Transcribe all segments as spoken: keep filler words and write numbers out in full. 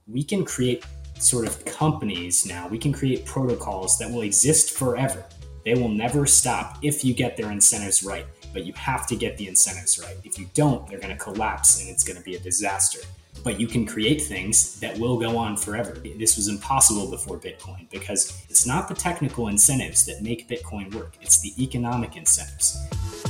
we can create sort of companies now. We can create protocols that will exist forever. They will never stop if you get their incentives right, but you have to get the incentives right. If you don't, they're going to collapse and it's going to be a disaster. But you can create things that will go on forever. This was impossible before Bitcoin because it's not the technical incentives that make Bitcoin work. It's the economic incentives.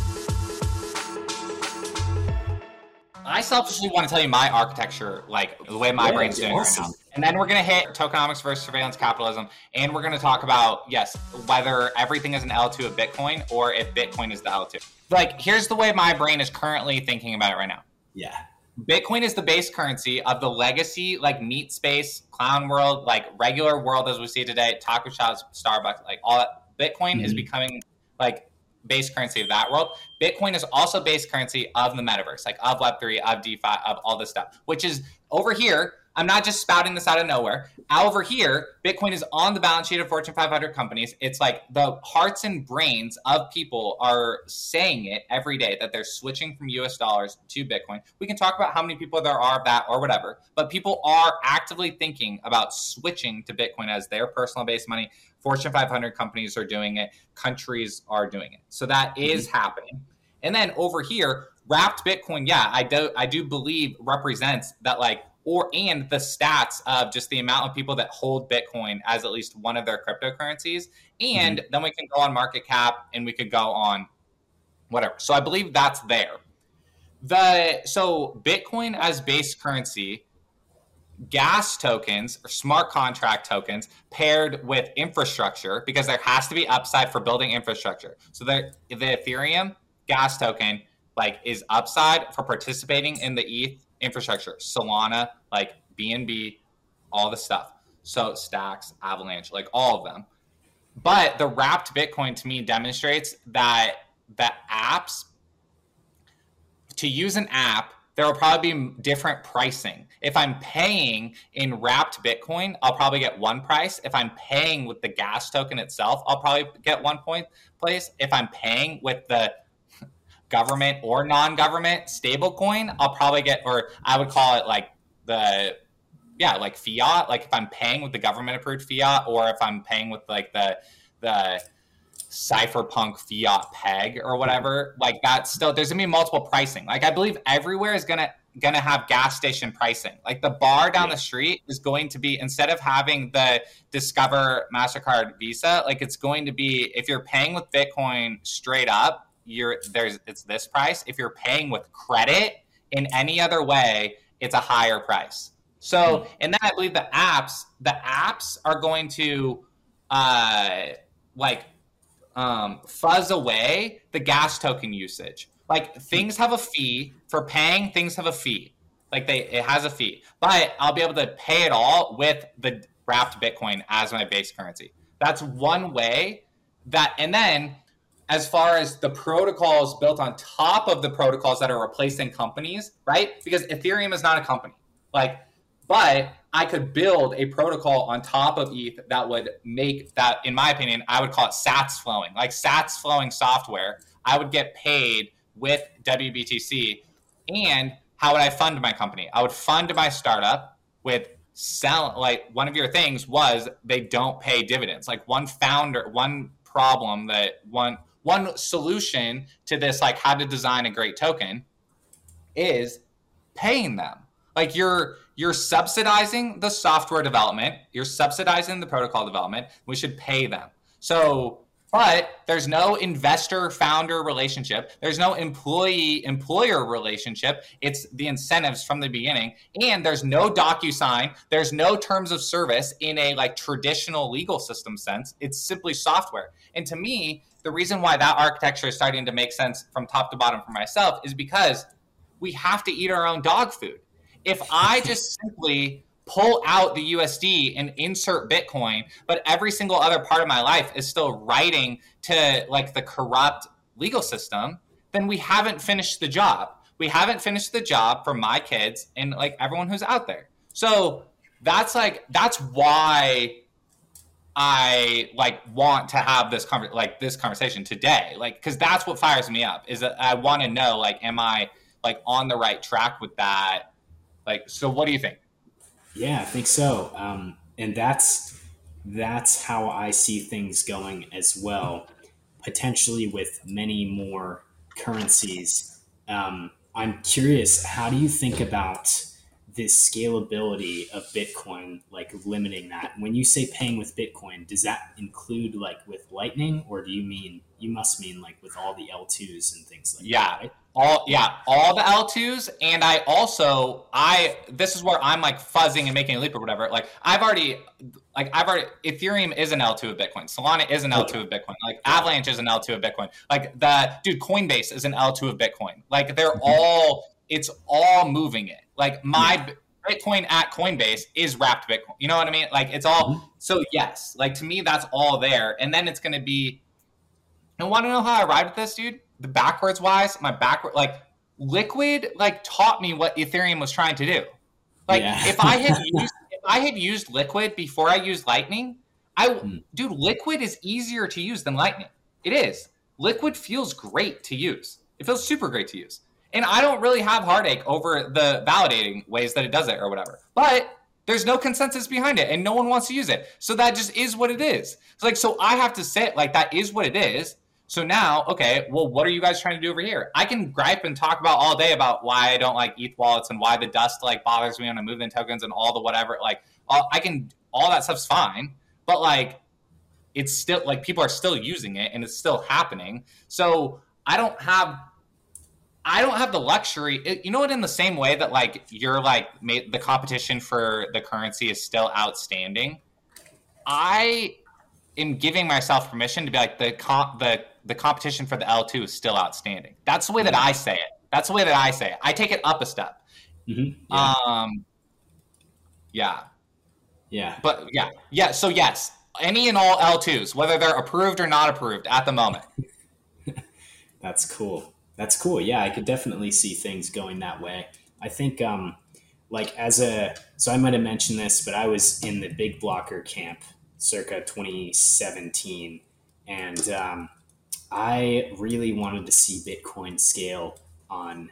I selfishly want to tell you my architecture, like the way my yeah, brain's doing awesome. right now. And then we're going to hit tokenomics versus surveillance capitalism. And we're going to talk about, yes, whether everything is an L two of Bitcoin or if Bitcoin is the L two. Like, here's the way my brain is currently thinking about it right now. Yeah. Bitcoin is the base currency of the legacy, like meat space, clown world, like regular world as we see today, taco shops, Starbucks, like all that. Bitcoin mm-hmm. is becoming like base currency of that world. Bitcoin is also base currency of the metaverse, like of Web three, of DeFi, of all this stuff, which is over here. I'm not just spouting this out of nowhere. Over here, Bitcoin is on the balance sheet of Fortune five hundred companies. It's like the hearts and brains of people are saying it every day that they're switching from U S dollars to Bitcoin. We can talk about how many people there are of that or whatever, but people are actively thinking about switching to Bitcoin as their personal base money. Fortune five hundred companies are doing it. Countries are doing it. So that is mm-hmm. happening. And then over here, wrapped Bitcoin, yeah, I do I do believe represents that like or and the stats of just the amount of people that hold Bitcoin as at least one of their cryptocurrencies. And mm-hmm. then we can go on market cap and we could go on whatever. So I believe that's there. The so Bitcoin as base currency, gas tokens or smart contract tokens paired with infrastructure, because there has to be upside for building infrastructure. So the, the Ethereum gas token like is upside for participating in the E T H infrastructure, Solana, like B N B, all the stuff. So Stacks, Avalanche, like all of them. But the wrapped Bitcoin to me demonstrates that the apps, to use an app, there will probably be different pricing. If I'm paying in wrapped Bitcoin, I'll probably get one price. If I'm paying with the gas token itself, I'll probably get one point place. If I'm paying with the government or non-government stable coin, I'll probably get, or I would call it like the, yeah, like fiat. Like if I'm paying with the government approved fiat, or if I'm paying with like the, the cypherpunk fiat peg or whatever, like that's still, there's gonna be multiple pricing. Like I believe everywhere is gonna, gonna have gas station pricing. Like the bar down yeah. the street is going to be, instead of having the Discover, MasterCard, Visa, like it's going to be, if you're paying with Bitcoin straight up, you're there's it's this price. If you're paying with credit in any other way, it's a higher price. So, mm-hmm. and then I believe the apps, the apps are going to uh like um fuzz away the gas token usage. Like things have a fee for paying, things have a fee. Like they it has a fee. But I'll be able to pay it all with the wrapped Bitcoin as my base currency. That's one way that, and then as far as the protocols built on top of the protocols that are replacing companies, right? Because Ethereum is not a company. Like, but I could build a protocol on top of E T H that would make that, in my opinion, I would call it sats flowing. Like sats flowing software, I would get paid with W B T C. And how would I fund my company? I would fund my startup with sell, like one of your things was they don't pay dividends. Like one founder, one problem that one, One solution to this, like how to design a great token, is paying them. Like you're you're subsidizing the software development, you're subsidizing the protocol development. We should pay them. So, but there's no investor founder relationship. There's no employee employer relationship. It's the incentives from the beginning, and there's no DocuSign. There's no terms of service in a like traditional legal system sense. It's simply software. And to me, the reason why that architecture is starting to make sense from top to bottom for myself is because we have to eat our own dog food. If I just simply pull out the U S D and insert Bitcoin, but every single other part of my life is still writing to like the corrupt legal system, then we haven't finished the job. We haven't finished the job for my kids and like everyone who's out there. So that's like, that's why I like want to have this conver- like this conversation today, like because that's what fires me up. Is that I want to know, like, am I like on the right track with that? Like, so what do you think? Yeah, I think so. Um, and that's that's how I see things going as well. Potentially with many more currencies. Um, I'm curious, how do you think about this scalability of Bitcoin, like limiting that? When you say paying with Bitcoin, does that include like with Lightning, or do you mean you must mean like with all the L twos and things like that, Yeah. right? All Yeah. yeah, all the L twos, and I also I this is where I'm like fuzzing and making a leap or whatever. Like I've already like I've already Ethereum is an L two of Bitcoin. Solana is an L two Okay. of Bitcoin. Like Got it. Avalanche is an L two of Bitcoin. Like the dude Coinbase is an L two of Bitcoin. Like they're Mhm. all it's all moving it. Like Yeah. my Bitcoin at Coinbase is wrapped Bitcoin. You know what I mean? Like it's all Mhm. so yes. Like to me that's all there. And then it's going to be and want to know how I arrived at this, dude? The backwards wise, my backward like Liquid like taught me what Ethereum was trying to do. Like Yeah. if I had used if I had used Liquid before I used Lightning, I Mm. dude, Liquid is easier to use than Lightning. It is. Liquid feels great to use. It feels super great to use. And I don't really have heartache over the validating ways that it does it or whatever. But there's no consensus behind it and no one wants to use it. So that just is what it is. It's like so I have to say like that is what it is. So now, okay, well, what are you guys trying to do over here? I can gripe and talk about all day about why I don't like E T H wallets and why the dust like bothers me when I move in tokens and all the whatever. Like, all, I can, all that stuff's fine, but like, it's still like people are still using it and it's still happening. So I don't have, I don't have the luxury. It, you know what? In the same way that like you're like made, the competition for the currency is still outstanding. I am giving myself permission to be like the comp, the the competition for the L two is still outstanding. That's the way that Yeah. I say it. That's the way that I say it. I take it up a step. Hmm. Yeah. Um, yeah, Yeah. but yeah, yeah. So yes, any and all L twos, whether they're approved or not approved at the moment. That's cool. That's cool. Yeah, I could definitely see things going that way. I think, um, like, as a, so I might have mentioned this, but I was in the big blocker camp circa twenty seventeen. And um, I really wanted to see Bitcoin scale on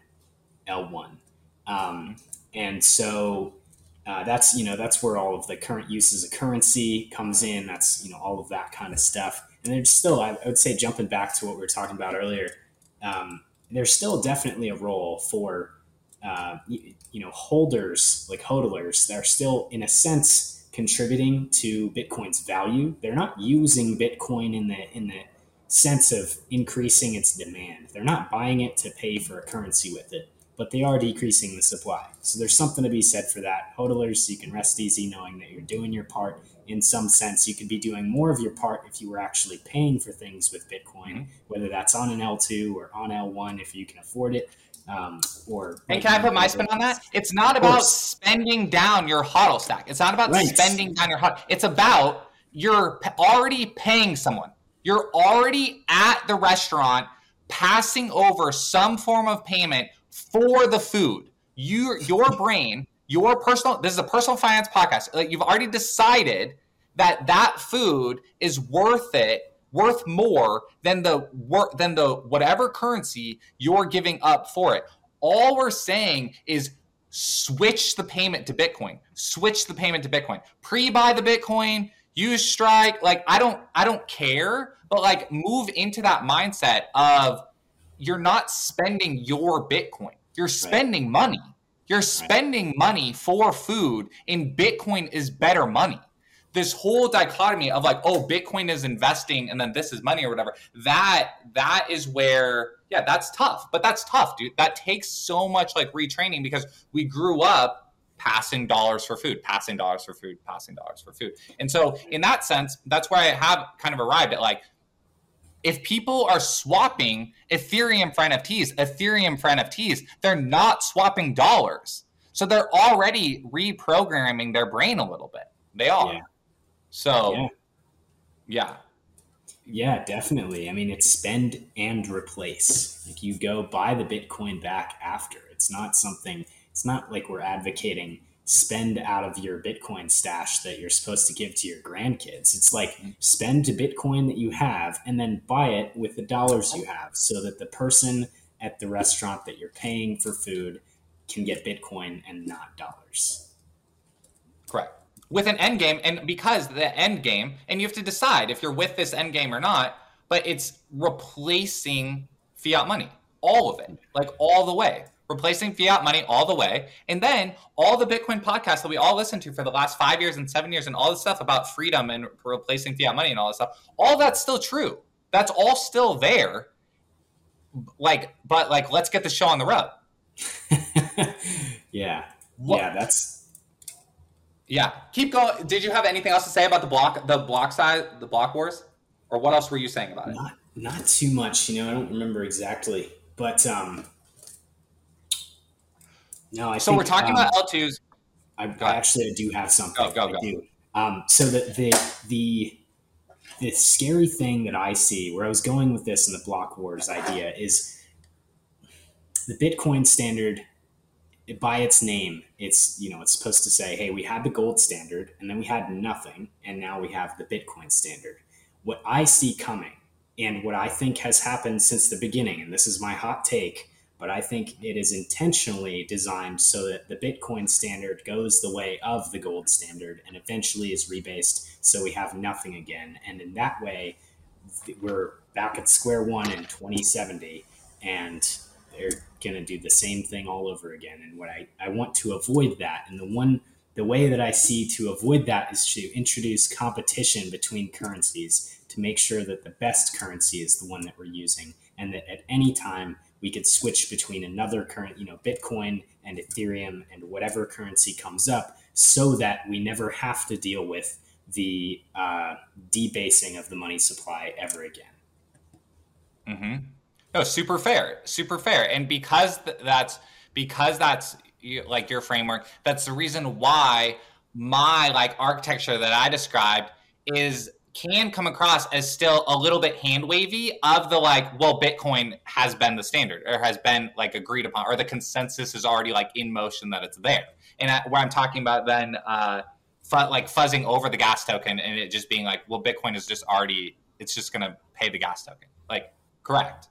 L one. Um, and so uh, that's, you know, that's where all of the current uses of currency comes in. That's, you know, all of that kind of stuff. And there's still, I would say, jumping back to what we were talking about earlier, um, there's still definitely a role for, uh, you, you know, holders like hodlers. They're still, in a sense, contributing to Bitcoin's value. They're not using Bitcoin in the in the sense of increasing its demand. They're not buying it to pay for a currency with it, but they are decreasing the supply. So there's something to be said for that. Hodlers, you can rest easy knowing that you're doing your part. In some sense, you could be doing more of your part if you were actually paying for things with Bitcoin, Mhm. whether that's on an L two or on L one if you can afford it, um, or And can I Lightning, put my whatever spin it on that? is. It's not Of about course. spending down your hodl stack. It's not about Right. spending down your hodl. It's about you're already paying someone. You're already at the restaurant passing over some form of payment for the food. You, your brain, your personal. This is a personal finance podcast. Like you've already decided that that food is worth it, worth more than the work than the whatever currency you're giving up for it. All we're saying is switch the payment to Bitcoin. Switch the payment to Bitcoin. Pre-buy the Bitcoin, use Strike. Like I don't I don't care, but like move into that mindset of you're not spending your Bitcoin. You're Right. spending money. You're Right. spending money for food, and Bitcoin is better money. This whole dichotomy of like, oh, Bitcoin is investing and then this is money or whatever, that that is where, yeah, that's tough. But that's tough, dude. That takes so much like retraining because we grew up passing dollars for food, passing dollars for food, passing dollars for food. And so in that sense, that's where I have kind of arrived at like, if people are swapping Ethereum for N F Ts, Ethereum for N F Ts, they're not swapping dollars. So they're already reprogramming their brain a little bit. They are. Yeah. Yeah. So, yeah. Yeah, definitely. I mean, it's spend and replace. Like you go buy the Bitcoin back after. It's not something, it's not like we're advocating spend out of your Bitcoin stash that you're supposed to give to your grandkids. It's like spend the Bitcoin that you have and then buy it with the dollars you have so that the person at the restaurant that you're paying for food can get Bitcoin and not dollars. with an end game, and because the end game, and you have to decide if you're with this end game or not, but it's replacing fiat money, all of it, like all the way, replacing fiat money all the way. And then all the Bitcoin podcasts that we all listened to for the last five years and seven years and all this stuff about freedom and replacing fiat money and all this stuff, all that's still true. That's all still there. Like, but like, let's get the show on the road. yeah. What? Yeah, that's, Yeah, keep going. Did you have anything else to say about the block, the block side, the block wars, or what else were you saying about it? Not, not too much. You know, I don't remember exactly, but um, no. I so think, we're talking um, about L twos. I, I actually do have something. Go go I go. do. Um, so the the the the scary thing that I see, where I was going with this in the block wars idea, is the Bitcoin standard. By its name, it's, you know, it's supposed to say, hey, we had the gold standard and then we had nothing. And now we have the Bitcoin standard. What I see coming and what I think has happened since the beginning, and this is my hot take, but I think it is intentionally designed so that the Bitcoin standard goes the way of the gold standard and eventually is rebased. So we have nothing again. And in that way, we're back at square one in twenty seventy, and they're going to do the same thing all over again. And what I, I want to avoid that. And the one, the way that I see to avoid that is to introduce competition between currencies to make sure that the best currency is the one that we're using. And that at any time we could switch between another current, you know, Bitcoin and Ethereum and whatever currency comes up, so that we never have to deal with the uh, debasing of the money supply ever again. Mm-hmm. No, super fair, super fair. And because th- that's because that's like your framework, that's the reason why my like architecture that I described is can come across as still a little bit hand wavy of the like, well, Bitcoin has been the standard or has been like agreed upon, or the consensus is already like in motion that it's there. And I, where I'm talking about then uh, fu- like fuzzing over the gas token and it just being like, well, Bitcoin is just already, it's just going to pay the gas token. Like, correct.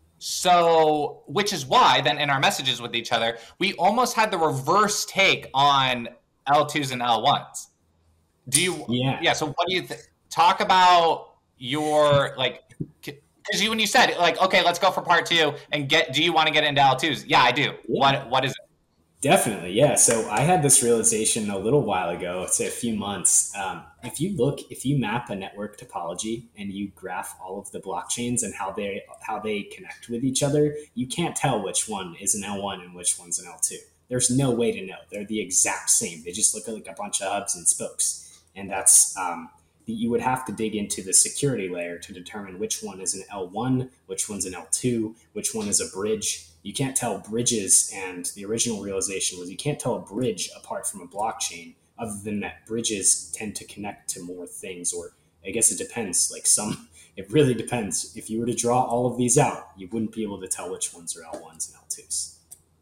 So, which is why then in our messages with each other, we almost had the reverse take on L twos and L ones. Do you? Yeah. Yeah. So what do you th- talk about your, like, because you, when you said like, okay, let's go for part two and get, do you want to get into L twos? Yeah, I do. Yeah. What, what is it? Definitely. Yeah. So I had this realization a little while ago, I'd say a few months. Um, if you look, if you map a network topology and you graph all of the blockchains and how they, how they connect with each other, you can't tell which one is an L one and which one's an L two. There's no way to know. They're the exact same. They just look like a bunch of hubs and spokes. And that's, um, you would have to dig into the security layer to determine which one is an L one, which one's an L two, which one is a bridge. You can't tell bridges, and the original realization was you can't tell a bridge apart from a blockchain, other than that bridges tend to connect to more things, or I guess it depends. Like some, it really depends. If you were to draw all of these out, you wouldn't be able to tell which ones are L ones and L twos.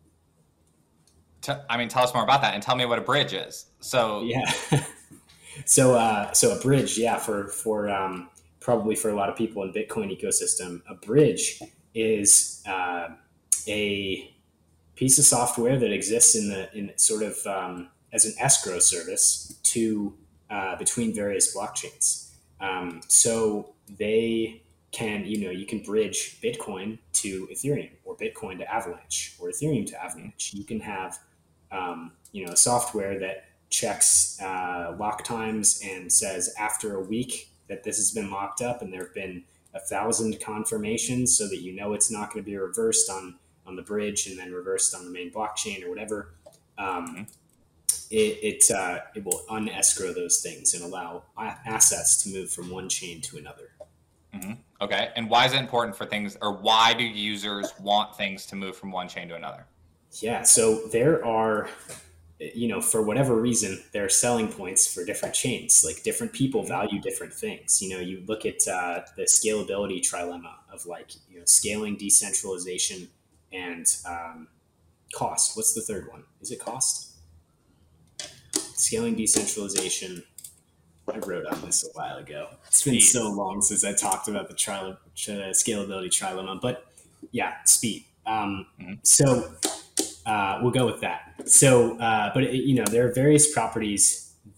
I mean, tell us more about that and tell me what a bridge is. So yeah. So, uh, so a bridge, yeah, for, for, um, probably for a lot of people in Bitcoin ecosystem, a bridge is, uh, a piece of software that exists in the, in sort of, um, as an escrow service to, uh, between various blockchains. Um, so they can, you know, you can bridge Bitcoin to Ethereum, or Bitcoin to Avalanche, or Ethereum to Avalanche. You can have, um, you know, software that checks uh, lock times and says after a week that this has been locked up and there have been a thousand confirmations, so that you know it's not going to be reversed on on the bridge and then reversed on the main blockchain or whatever. Um, it it, uh, it will unescrow those things and allow assets to move from one chain to another. Mm-hmm. Okay, and why is it important for things, or why do users want things to move from one chain to another? Yeah, so there are, you know, for whatever reason, there are selling points for different chains. Like different people value different things. You know, you look at uh, the scalability trilemma of like, you know, scaling, decentralization, and um, cost. What's the third one? Is it cost? Scaling, decentralization. I wrote on this a while ago. It's been speed. So long since I talked about the tri- tri- scalability trilemma, but yeah, speed. Um, mm-hmm. So uh, we'll go with that. So, uh, but it, you know, there are various properties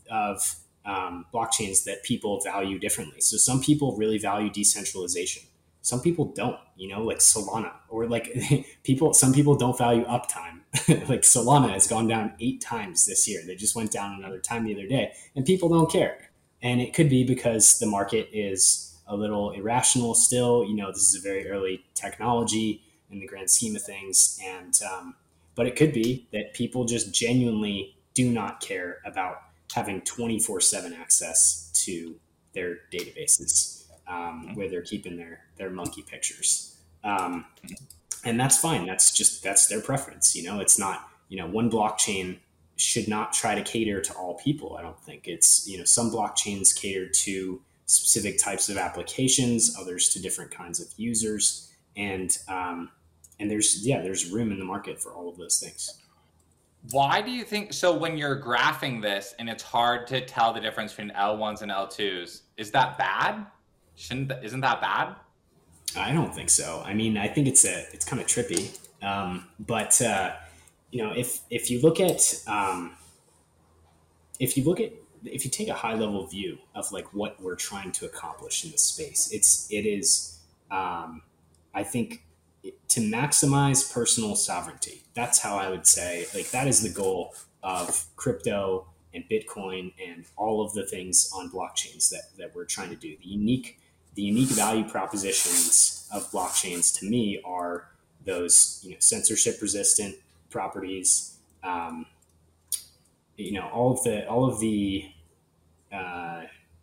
of um, blockchains that people value differently. So some people really value decentralization. Some people don't, you know, like Solana, or like people, some people don't value uptime. Like Solana has gone down eight times this year. They just went down another time the other day, and people don't care. And it could be because the market is a little irrational still. You know, this is a very early technology in the grand scheme of things. And, um, but it could be that people just genuinely do not care about having twenty-four seven access to their databases, um, where they're keeping their, their monkey pictures. Um, and that's fine. That's just, that's their preference. You know, it's not, you know, one blockchain should not try to cater to all people. I don't think it's, you know, some blockchains cater to specific types of applications, others to different kinds of users. And, um, and there's, yeah, there's room in the market for all of those things. Why do you think, so when you're graphing this and it's hard to tell the difference between L ones and L twos, is that bad? Shouldn't, isn't that bad? I don't think so. I mean, I think it's a, it's kind of trippy. Um, but, uh, you know, if, if you look at, um, if you look at, if you take a high level view of like what we're trying to accomplish in this space, it's, it is, um, I think, to maximize personal sovereignty. That's how I would say, like, that is the goal of crypto and Bitcoin and all of the things on blockchains that, that we're trying to do. The unique, the unique value propositions of blockchains to me are those, you know, censorship resistant properties, um, you know, all of the, all of the, uh,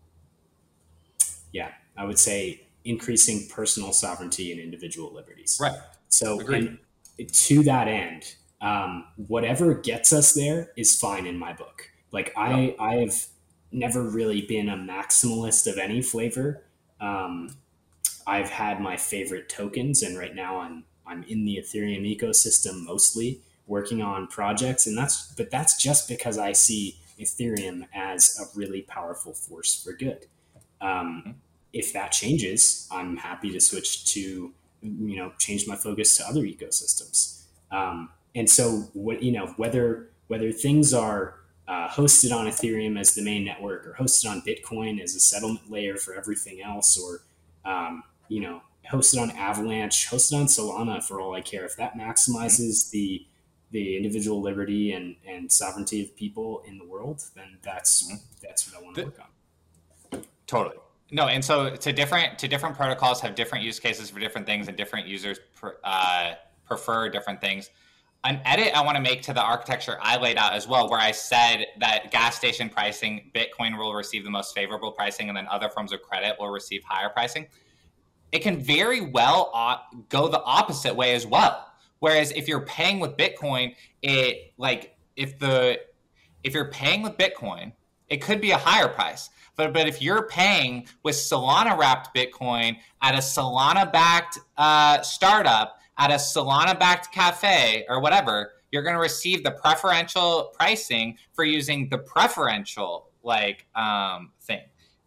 yeah, I would say increasing personal sovereignty and individual liberties. Right. So and to that end, um, whatever gets us there is fine in my book. Like I, I have never really been a maximalist of any flavor. Um, I've had my favorite tokens, and right now I'm, I'm in the Ethereum ecosystem mostly working on projects. And that's, but that's just because I see Ethereum as a really powerful force for good. Um, mm-hmm. If that changes, I'm happy to switch to, you know, change my focus to other ecosystems. Um, and so what, you know, whether, whether things are uh, hosted on Ethereum as the main network, or hosted on Bitcoin as a settlement layer for everything else, or, um, you know, hosted on Avalanche, hosted on Solana, for all I care, if that maximizes the, the individual liberty and, and sovereignty of people in the world, then that's, that's what I want to work on. Totally. No, and so to different to different protocols have different use cases for different things, and different users per, uh, prefer different things. An edit I want to make to the architecture I laid out as well, where I said that gas station pricing, Bitcoin will receive the most favorable pricing, and then other forms of credit will receive higher pricing. It can very well op- go the opposite way as well. Whereas if you're paying with Bitcoin, it like if the if you're paying with Bitcoin, it could be a higher price. But but if you're paying with Solana-wrapped Bitcoin at a Solana-backed uh, startup, at a Solana-backed cafe, or whatever, you're going to receive the preferential pricing for using the preferential like um, thing.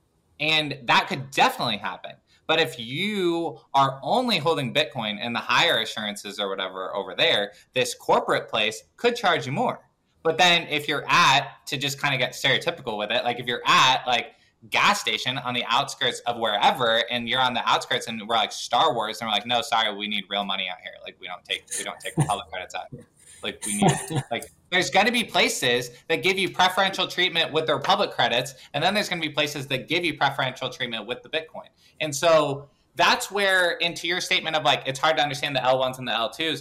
And that could definitely happen. But if you are only holding Bitcoin and the higher assurances or whatever over there, this corporate place could charge you more. But then if you're at, to just kind of get stereotypical with it, like if you're at like gas station on the outskirts of wherever, and you're on the outskirts and we're like Star Wars, and we're like, no, sorry, we need real money out here. Like we don't take, we don't take public credits out here. Like we need, like there's going to be places that give you preferential treatment with their public credits. And then there's going to be places that give you preferential treatment with the Bitcoin. And so that's where, into your statement of like, it's hard to understand the L ones and the L twos.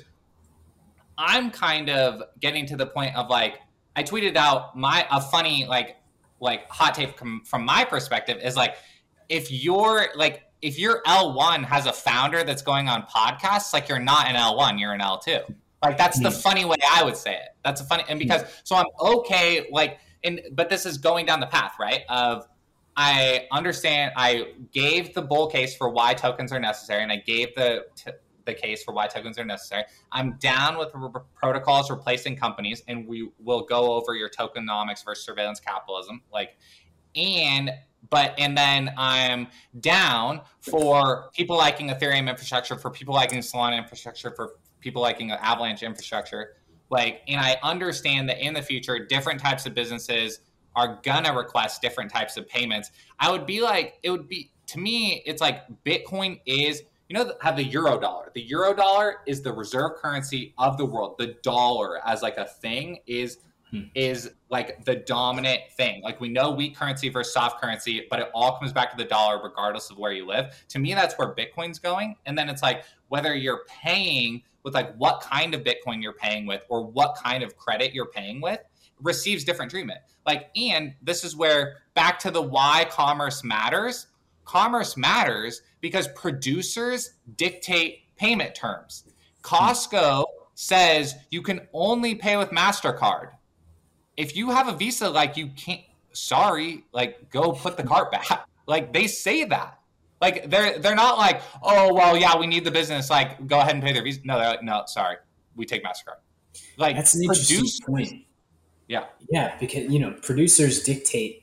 I'm kind of getting to the point of like, I tweeted out my, a funny, like, like hot take from, from my perspective is like, if you're like, if your L one has a founder that's going on podcasts, like you're not an L one, you're an L two. Like that's the funny way I would say it. That's a funny, and because, so I'm okay, like, and, but this is going down the path, right? Of, I understand, I gave the bull case for why tokens are necessary, and I gave the, t- the case for why tokens are necessary. I'm down with r- protocols replacing companies, and we will go over your tokenomics versus surveillance capitalism. Like, and, but, and then I'm down for people liking Ethereum infrastructure, for people liking Solana infrastructure, for people liking Avalanche infrastructure. Like, and I understand that in the future, different types of businesses are gonna request different types of payments. I would be like, it would be, to me, it's like Bitcoin is, you know, have the euro dollar. The euro dollar is the reserve currency of the world. The dollar as like a thing is hmm. is like the dominant thing. Like we know weak currency versus soft currency, but it all comes back to the dollar regardless of where you live. To me, that's where Bitcoin's going. And then it's like whether you're paying with like what kind of Bitcoin you're paying with or what kind of credit you're paying with receives different treatment. Like, and this is where back to the why commerce matters. Commerce matters because producers dictate payment terms. Costco says you can only pay with MasterCard. If you have a Visa, like you can't, sorry, like go put the cart back. Like they say that. Like they're they're not like, oh, well, yeah, we need the business. Like go ahead and pay their Visa. No, they're like, no, sorry, we take MasterCard. Like that's an interesting point. Yeah. Yeah, because, you know, producers dictate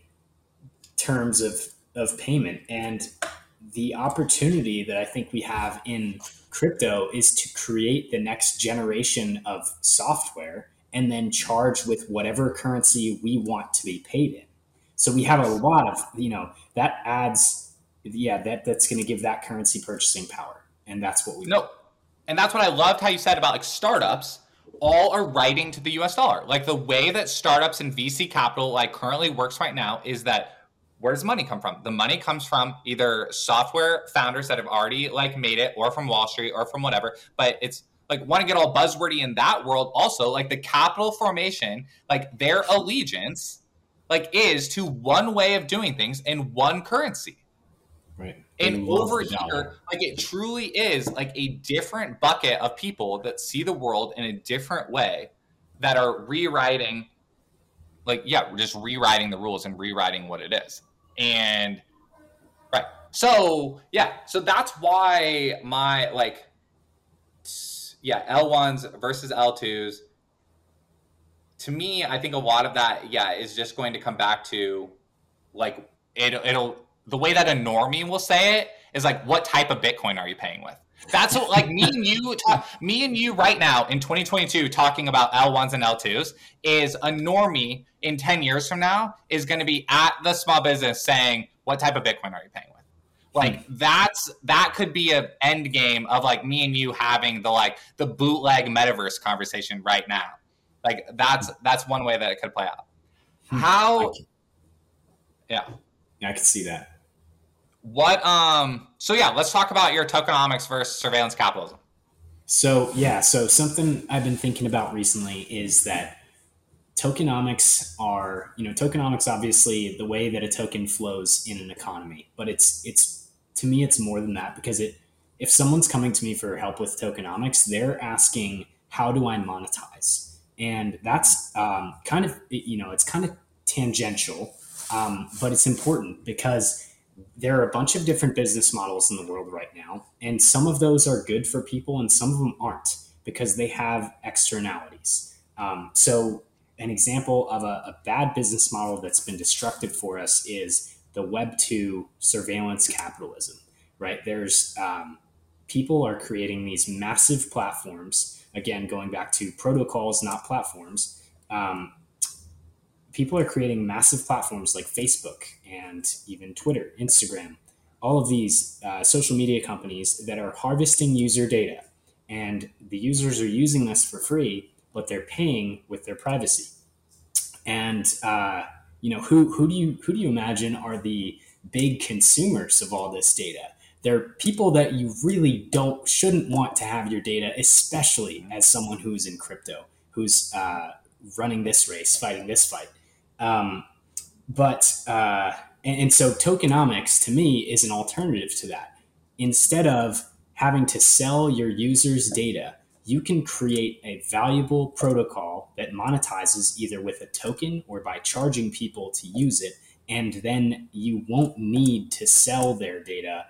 terms of, of payment. And the opportunity that I think we have in crypto is to create the next generation of software and then charge with whatever currency we want to be paid in. So we have a lot of, you know, that adds, yeah, that that's going to give that currency purchasing power. And that's what we No. And that's what I loved how you said about like startups. All are writing to the U S dollar. Like the way that startups and V C capital like currently works right now is that where does money come from? The money comes from either software founders that have already like made it or from Wall Street or from whatever. But it's like want to get all buzzwordy in that world also, like the capital formation, like their allegiance like is to one way of doing things in one currency. Right. And over here, like it truly is like a different bucket of people that see the world in a different way that are rewriting, like, yeah, we're just rewriting the rules and rewriting what it is. And right. So, yeah. So that's why my like, yeah, L ones versus L twos. To me, I think a lot of that, yeah, is just going to come back to like, it, it'll, the way that a normie will say it is like, what type of Bitcoin are you paying with? That's what, like me and you, talk, me and you right now in twenty twenty-two talking about L ones and L twos is a normie in ten years from now is going to be at the small business saying, what type of Bitcoin are you paying with? Like that's, that could be an end game of like me and you having the, like the bootleg metaverse conversation right now. Like that's, that's one way that it could play out. How, yeah. Yeah, I can see that. What, um, so yeah, let's talk about your tokenomics versus surveillance capitalism. So, yeah, so something I've been thinking about recently is that tokenomics are, you know, tokenomics, obviously the way that a token flows in an economy, but it's, it's, to me, it's more than that because it, if someone's coming to me for help with tokenomics, they're asking, how do I monetize? And that's, um, kind of, you know, it's kind of tangential, um, but it's important because there are a bunch of different business models in the world right now, and some of those are good for people and some of them aren't because they have externalities. Um, so an example of a, a bad business model that's been destructive for us is the Web two surveillance capitalism, right? There's um, people are creating these massive platforms, again, going back to protocols, not platforms. Um, People are creating massive platforms like Facebook and even Twitter, Instagram, all of these uh, social media companies that are harvesting user data. And the users are using this for free, but they're paying with their privacy. And, uh, you know, who, who do you, who do you imagine are the big consumers of all this data? They're people that you really don't, shouldn't want to have your data, especially as someone who's in crypto, who's uh, running this race, fighting this fight. Um, but, uh, and, and so tokenomics to me is an alternative to that. Instead of having to sell your users' data, you can create a valuable protocol that monetizes either with a token or by charging people to use it. And then you won't need to sell their data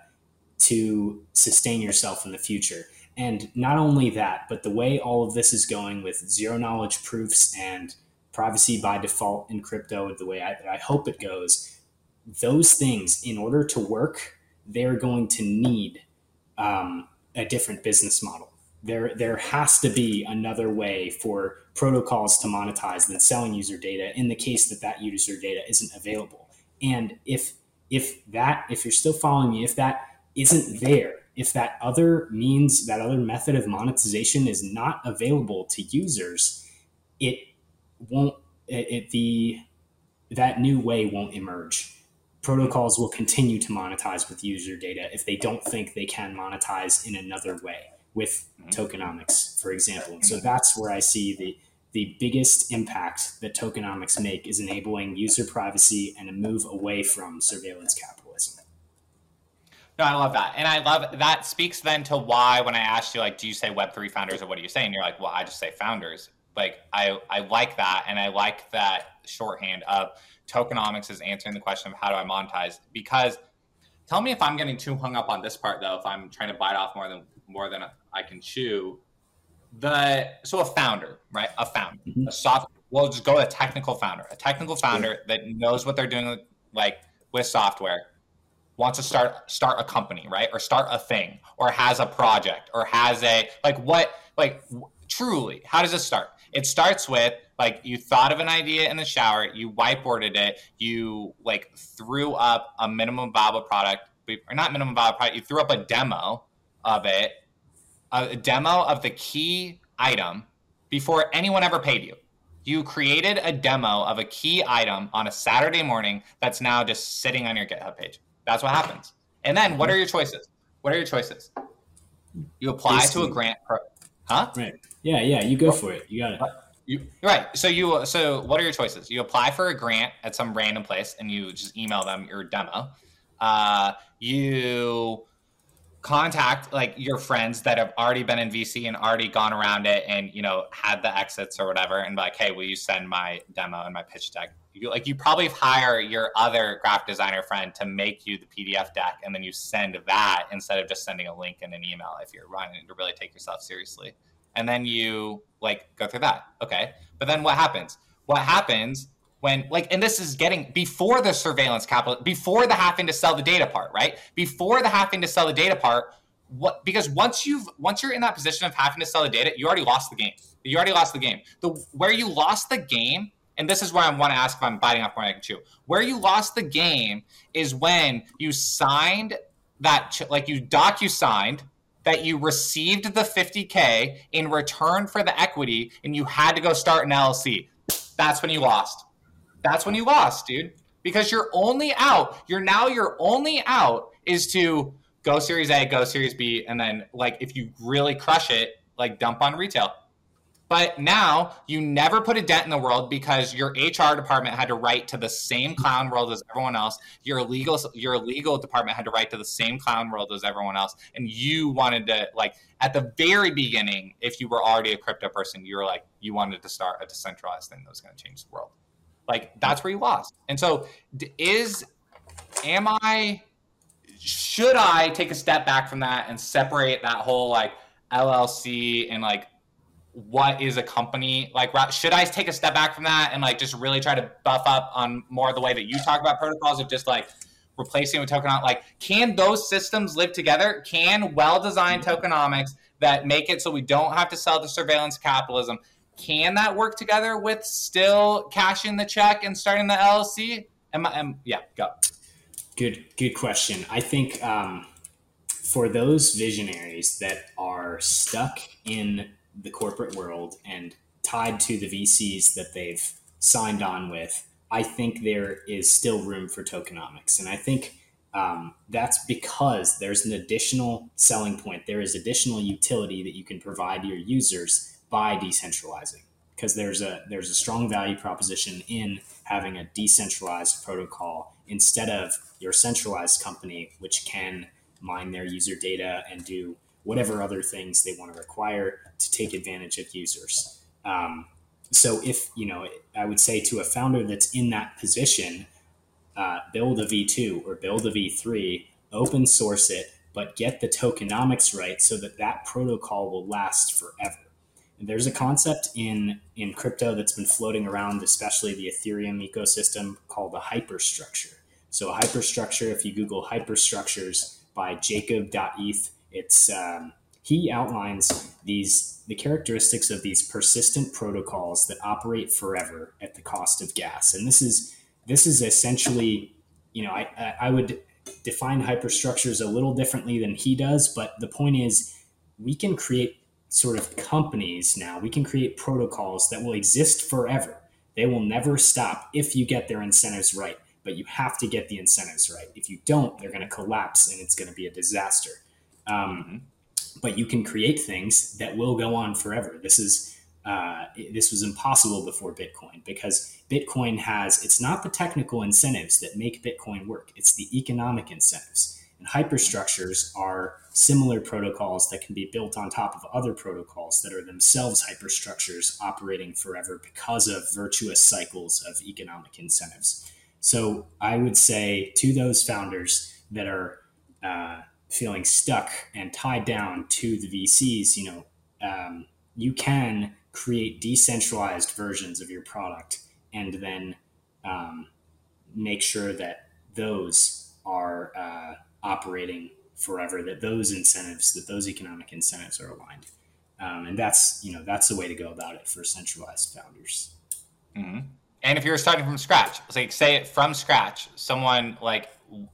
to sustain yourself in the future. And not only that, but the way all of this is going with zero knowledge proofs and privacy by default in crypto, the way I, I hope it goes, those things, in order to work, they're going to need um, a different business model there there has to be another way for protocols to monetize than selling user data in the case that that user data isn't available. And if if that if you're still following me, if that isn't there, if that other means, that other method of monetization is not available to users, it won't it, it the that new way won't emerge. Protocols will continue to monetize with user data if they don't think they can monetize in another way with tokenomics, for example. And so that's where I see the the biggest impact that tokenomics make is enabling user privacy and a move away from surveillance capitalism. No, I love that. And I love that speaks then to why when I asked you, like, do you say Web three founders or what do you say? And you're like, well, I just say founders. Like, I, I like that. And I like that shorthand of tokenomics is answering the question of how do I monetize? Because tell me if I'm getting too hung up on this part, though, if I'm trying to bite off more than more than I can chew. The so a founder, right? A founder, mm-hmm. a soft. We'll just go with a technical founder, a technical founder that knows what they're doing, like with software, wants to start start a company, right? Or start a thing, or has a project, or has a like what like truly. How does it start? It starts with like you thought of an idea in the shower, you whiteboarded it, you like threw up a minimum viable product, or not minimum viable product. You threw up a demo of it. A demo of the key item before anyone ever paid you. You created a demo of a key item on a Saturday morning that's now just sitting on your GitHub page. That's what happens. And then what are your choices? What are your choices? You apply Basically. to a grant. Pro- huh? Right. Yeah, yeah. You go for it. You got it. You, right. So you. So what are your choices? You apply for a grant at some random place and you just email them your demo. Uh, you... contact like your friends that have already been in V C and already gone around it and, you know, had the exits or whatever. And be like, hey, will you send my demo and my pitch deck? You like, you probably hire your other graphic designer friend to make you the P D F deck. And then you send that instead of just sending a link in an email if you're running to really take yourself seriously. And then you like go through that. Okay. But then what happens? What happens when like, and this is getting before the surveillance capital, before the having to sell the data part, right? Before the having to sell the data part, what, because once you've, once you're in that position of having to sell the data, you already lost the game. You already lost the game. The, where you lost the game, and this is where I want to ask if I'm biting off more than I can chew. Where you lost the game is when you signed that, like you docu-signed that you received the fifty K in return for the equity and you had to go start an L L C. That's when you lost. That's when you lost, dude, because you're only out. You're now your only out is to go Series A, go Series B, and then like if you really crush it, like dump on retail. But now you never put a dent in the world because your H R department had to write to the same clown world as everyone else. Your legal your legal department had to write to the same clown world as everyone else. And you wanted to, like, at the very beginning, if you were already a crypto person, you were like, you wanted to start a decentralized thing that was going to change the world. Like, that's where you lost. And so is, am I, should I take a step back from that and separate that whole, like, L L C and, like, what is a company? Like, should I take a step back from that and, like, just really try to buff up on more of the way that you talk about protocols of just, like, replacing with tokenomics? Like, can those systems live together? Can well-designed tokenomics that make it so we don't have to sell to surveillance capitalism, can that work together with still cashing the check and starting the L L C? Am I, am, yeah, go. Good, good question. I think um, for those visionaries that are stuck in the corporate world and tied to the V Cs that they've signed on with, I think there is still room for tokenomics. And I think um, that's because there's an additional selling point. There is additional utility that you can provide to your users by decentralizing, because there's a there's a strong value proposition in having a decentralized protocol instead of your centralized company, which can mine their user data and do whatever other things they want to require to take advantage of users. Um, so if, you know, I would say to a founder that's in that position, uh, build a V two or build a V three, open source it, but get the tokenomics right so that that protocol will last forever. And there's a concept in, in crypto that's been floating around, especially the Ethereum ecosystem, called a hyperstructure. So a hyperstructure, if you Google hyperstructures by Jacob dot E T H, it's um, he outlines these the characteristics of these persistent protocols that operate forever at the cost of gas. And this is this is essentially, you know, I I would define hyperstructures a little differently than he does, but the point is we can create sort of companies now. We can create protocols that will exist forever. They will never stop if you get their incentives right, but you have to get the incentives right. If you don't, they're going to collapse and it's going to be a disaster. Um, but you can create things that will go on forever. This is uh, this was impossible before Bitcoin, because Bitcoin has, it's not the technical incentives that make Bitcoin work. It's the economic incentives. And hyperstructures are similar protocols that can be built on top of other protocols that are themselves hyperstructures operating forever because of virtuous cycles of economic incentives. So I would say to those founders that are uh, feeling stuck and tied down to the V Cs, you know, um, you can create decentralized versions of your product and then um, make sure that those are uh, operating forever, that those incentives, that those economic incentives are aligned. Um, and that's, you know, that's the way to go about it for centralized founders. Mm-hmm. And if you're starting from scratch, like say it from scratch, someone like,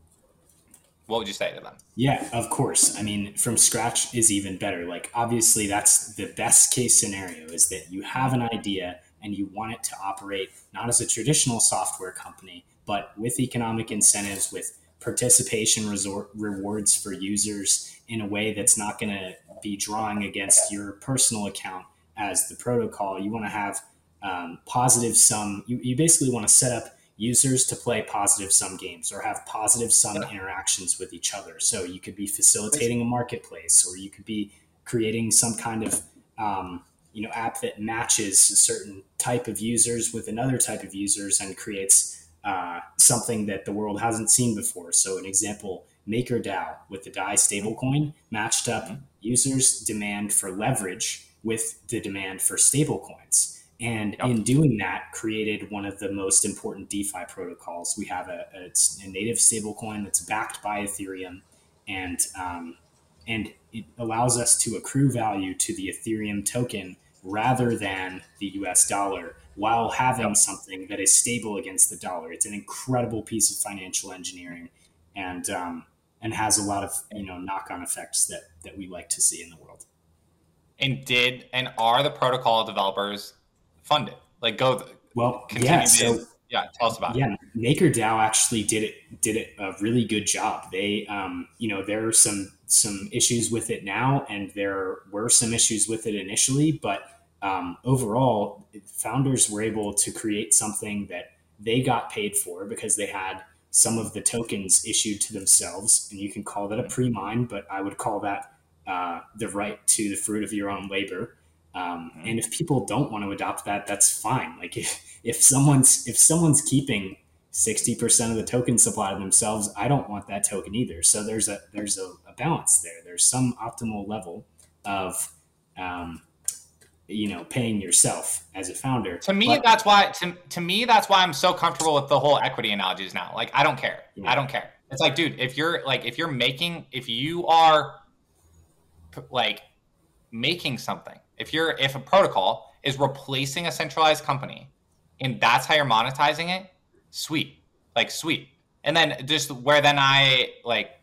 what would you say to them? Yeah, of course. I mean, from scratch is even better. Like, obviously, that's the best case scenario, is that you have an idea and you want it to operate not as a traditional software company, but with economic incentives, with participation resort rewards for users in a way that's not going to be drawing against your personal account as the protocol. You want to have um, positive sum. You, you basically want to set up users to play positive sum games or have positive sum yeah. interactions with each other. So you could be facilitating a marketplace, or you could be creating some kind of um, you know app that matches a certain type of users with another type of users and creates uh, something that the world hasn't seen before. So an example, MakerDAO with the D A I stablecoin matched up mm-hmm. users' demand for leverage with the demand for stablecoins. And yep. in doing that, created one of the most important DeFi protocols. We have a, a, a native stablecoin that's backed by Ethereum, and um, and it allows us to accrue value to the Ethereum token rather than the U S dollar, while having yep. something that is stable against the dollar. It's an incredible piece of financial engineering, and um, and has a lot of you know knock-on effects that that we like to see in the world. And did and are the protocol developers funded? Like go well yeah so to, yeah tell us about yeah it. MakerDAO actually did it did it a really good job. They um you know there are some some issues with it now, and there were some issues with it initially, but um overall founders were able to create something that they got paid for because they had some of the tokens issued to themselves, and you can call that a pre-mine, but I would call that uh the right to the fruit of your own labor. Um, and if people don't want to adopt that, that's fine. Like if, if someone's if someone's keeping sixty percent of the token supply to themselves, I don't want that token either. So there's a there's a, a balance there. There's some optimal level of um, you know paying yourself as a founder. To me, but, that's why to, to me that's why I'm so comfortable with the whole equity analogies now. Like I don't care. Yeah. I don't care. It's like, dude, if you're like if you're making if you are like making something. If you're if a protocol is replacing a centralized company and that's how you're monetizing it, sweet. Like sweet. And then just where then I like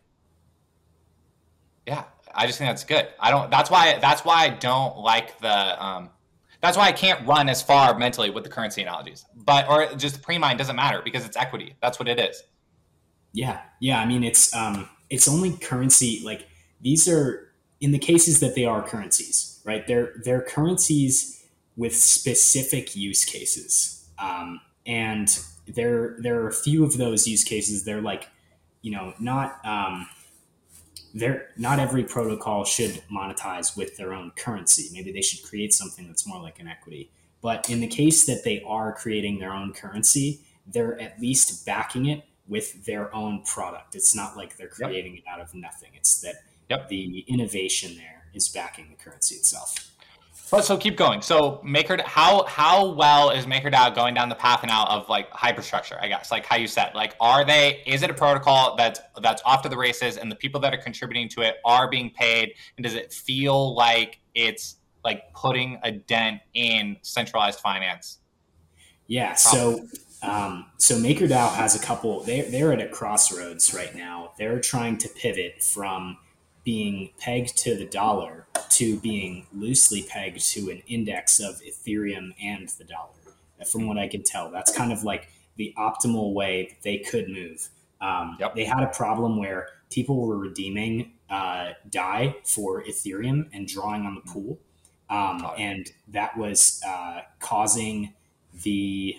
yeah, I just think that's good. I don't that's why that's why I don't like the um that's why I can't run as far mentally with the currency analogies. But or just the pre-mine doesn't matter because it's equity. That's what it is. Yeah. Yeah, I mean it's um it's only currency. Like these are in the cases that they are currencies, right? They're, they're currencies with specific use cases. Um, and there, there are a few of those use cases. They're like, you know, not, um, they're, not every protocol should monetize with their own currency. Maybe they should create something that's more like an equity. But in the case that they are creating their own currency, they're at least backing it with their own product. It's not like they're creating yep. it out of nothing. It's that Yep. the innovation there is backing the currency itself. But so keep going. So Maker, how how well is MakerDAO going down the path now of like hyperstructure? I guess like how you said, like are they? Is it a protocol that's that's off to the races, and the people that are contributing to it are being paid? And does it feel like it's like putting a dent in centralized finance? Yeah. So um, so MakerDAO has a couple. They they're at a crossroads right now. They're trying to pivot from being pegged to the dollar to being loosely pegged to an index of Ethereum and the dollar. From what I can tell, that's kind of like the optimal way that they could move. Um, Yep. They had a problem where people were redeeming uh, D A I for Ethereum and drawing on the pool. Um, and that was uh, causing the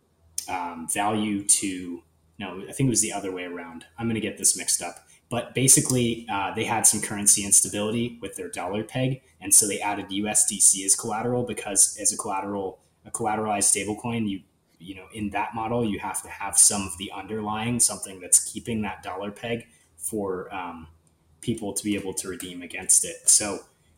um, value to, no, I think it was the other way around. I'm going to get this mixed up. But basically, uh, they had some currency instability with their dollar peg, and so they added U S D C as collateral because, as a collateral, a collateralized stablecoin, you you know, in that model, you have to have some of the underlying something that's keeping that dollar peg for um, people to be able to redeem against it. So,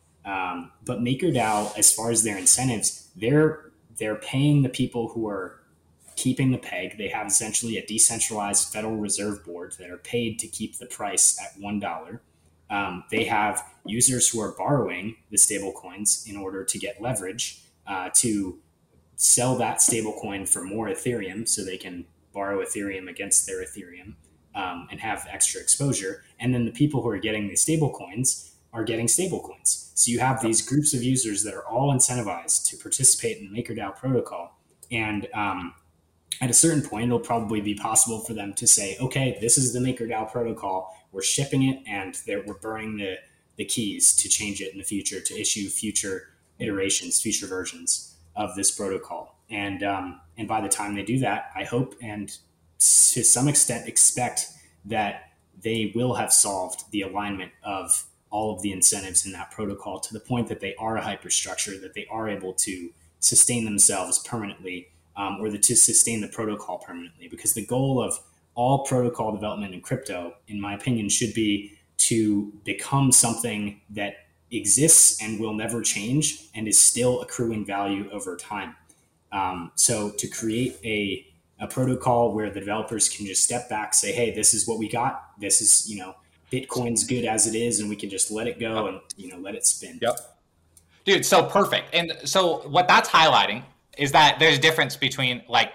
um, but MakerDAO, as far as their incentives, they're they're paying the people who are keeping the peg. They have essentially a decentralized Federal Reserve Board that are paid to keep the price at one dollar. Um, they have users who are borrowing the stable coins in order to get leverage uh, to sell that stable coin for more Ethereum so they can borrow Ethereum against their Ethereum um, and have extra exposure. And then the people who are getting the stable coins are getting stable coins. So you have these groups of users that are all incentivized to participate in the MakerDAO protocol. And um, at a certain point, it'll probably be possible for them to say, okay, this is the MakerDAO protocol. We're shipping it, and we're burning the, the keys to change it in the future, to issue future iterations, future versions of this protocol. And um, and by the time they do that, I hope and to some extent expect that they will have solved the alignment of all of the incentives in that protocol to the point that they are a hyperstructure, that they are able to sustain themselves permanently, um, or the, to sustain the protocol permanently. Because the goal of all protocol development in crypto, in my opinion, should be to become something that exists and will never change and is still accruing value over time. Um, so to create a, a protocol where the developers can just step back, say, hey, this is what we got. This is, you know, Bitcoin's good as it is, and we can just let it go and, you know, let it spin. Yep. Dude, so perfect. And so what that's highlighting is that there's a difference between like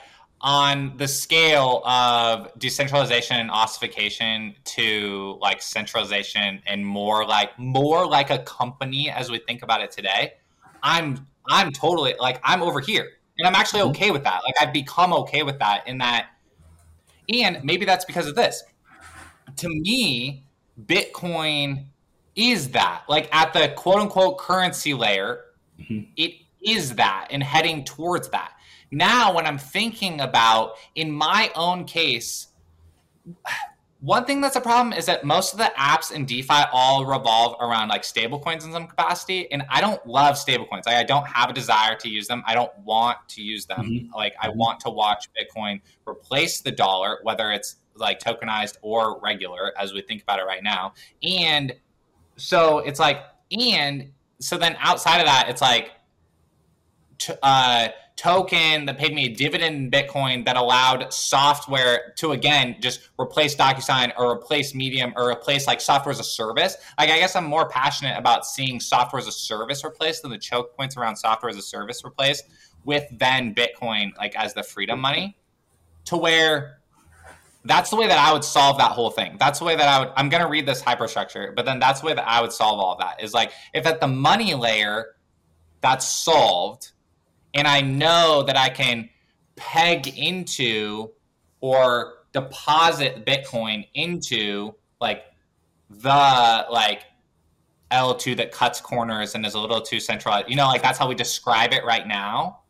on the scale of decentralization and ossification to like centralization and more like more like a company as we think about it today. I'm I'm totally like I'm over here. And I'm actually okay with that. Like I've become okay with that in that, and maybe that's because of this. To me, Bitcoin is that. Like at the quote unquote currency layer, mm-hmm. It is that and heading towards that. Now, when I'm thinking about in my own case, one thing that's a problem is that most of the apps in DeFi all revolve around like stablecoins in some capacity. And I don't love stablecoins. Like I don't have a desire to use them. I don't want to use them. Mm-hmm. Like I want to watch Bitcoin replace the dollar, whether it's like tokenized or regular, as we think about it right now. And so it's like, and so then outside of that, it's like, t- uh, token that paid me a dividend in Bitcoin that allowed software to, again, just replace DocuSign or replace Medium or replace like software as a service. Like, I guess I'm more passionate about seeing software as a service replaced than the choke points around software as a service replaced with then Bitcoin like as the freedom money, to where that's the way that I would solve that whole thing. That's the way that I would, I'm going to read this hyperstructure, but then that's the way that I would solve all of that is like, if at the money layer that's solved, and I know that I can peg into or deposit Bitcoin into like the like L two that cuts corners and is a little too centralized. You know, like that's how we describe it right now.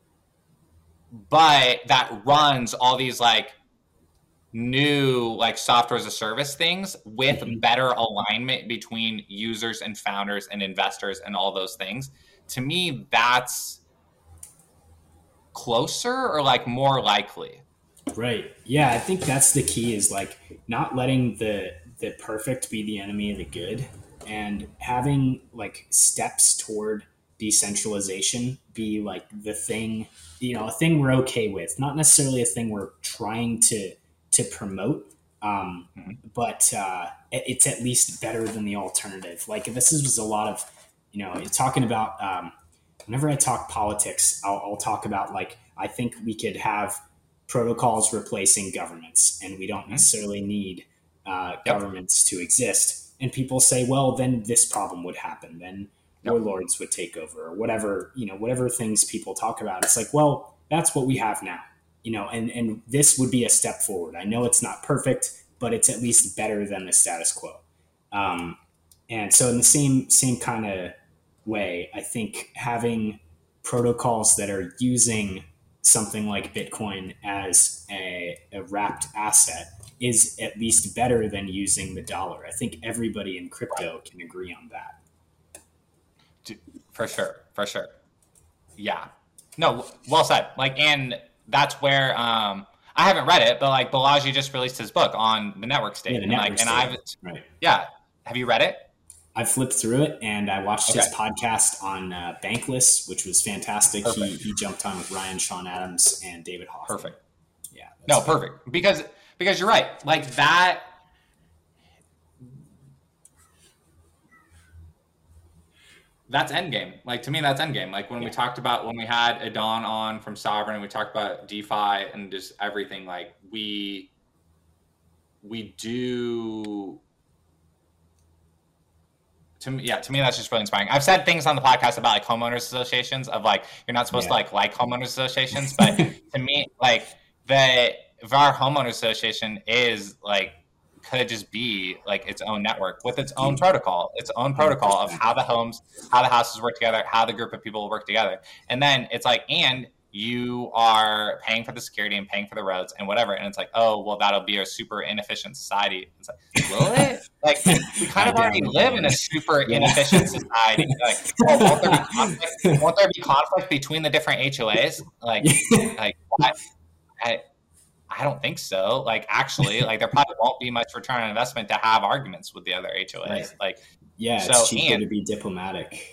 But that runs all these like new like software as a service things with mm-hmm. better alignment between users and founders and investors and all those things. To me, that's closer or like more likely. Right. Yeah, I think that's the key is like not letting the the perfect be the enemy of the good and having like steps toward decentralization be like the thing, you know, a thing we're okay with, not necessarily a thing we're trying to to promote, um, Mhm. but uh, it's at least better than the alternative. Like this is a lot of, you know, talking about. Um, whenever I talk politics, I'll, I'll talk about like I think we could have protocols replacing governments, and we don't Mhm. necessarily need uh, Yep. governments to exist. And people say, well, then this problem would happen. Then Yep. warlords would take over, or whatever, you know, whatever things people talk about. It's like, well, that's what we have now, you know, and, and this would be a step forward. I know it's not perfect, but it's at least better than the status quo. Um, and so in the same, same kind of way, I think having protocols that are using something like Bitcoin as a, a wrapped asset is at least better than using the dollar. I think everybody in crypto can agree on that. For sure, for sure. Yeah. No, well said. Like, and that's where um, I haven't read it, but like Balaji just released his book on the network state, Yeah, the and network like, state. and I've right. Yeah, have you read it? I flipped through it and I watched Okay. his podcast on uh, Bankless, which was fantastic. He he jumped on with Ryan Sean Adams and David Hoffman. Perfect. Yeah. No, good. Perfect. Because because you're right. Like that. That's endgame. Like to me, that's endgame. Like when yeah. we talked about when we had Adon on from Sovereign, we talked about DeFi and just everything. Like we we do. To me, yeah, to me that's just really inspiring. I've said things on the podcast about like homeowners associations of like you're not supposed yeah. to like like homeowners associations, but to me, like the if our homeowners association is like could just be like its own network with its own protocol, its own protocol of how the homes, how the houses work together, how the group of people work together. And then it's like, and you are paying for the security and paying for the roads and whatever. And it's like, oh, well, that'll be a super inefficient society. It's like, will it? Like, we kind of already live in a super yeah. inefficient society. Like, well, won't there be conflict? Won't there be conflict between the different H O As? Like, like, I, I I don't think so. Like, actually, like there probably won't be much return on investment to have arguments with the other H O As. Right. Like, yeah, so, it's cheaper and, to be diplomatic.